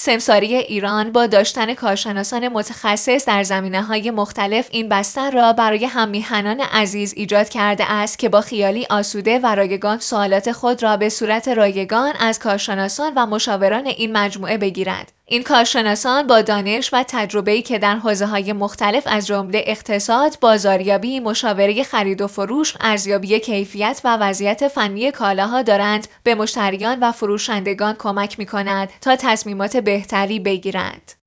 سمساری ایران با داشتن کارشناسان متخصص در زمینه‌های مختلف این بستر را برای هم‌میهنان عزیز ایجاد کرده است که با خیالی آسوده و رایگان سوالات خود را به صورت رایگان از کارشناسان و مشاوران این مجموعه بگیرند. این کارشناسان با دانش و تجربه‌ای که در حوزه‌های مختلف از جمله اقتصاد، بازاریابی، مشاوره خرید و فروش، ارزیابی کیفیت و وضعیت فنی کالاها دارند به مشتریان و فروشندگان کمک می‌کنند تا تصمیمات بهتری بگیرند.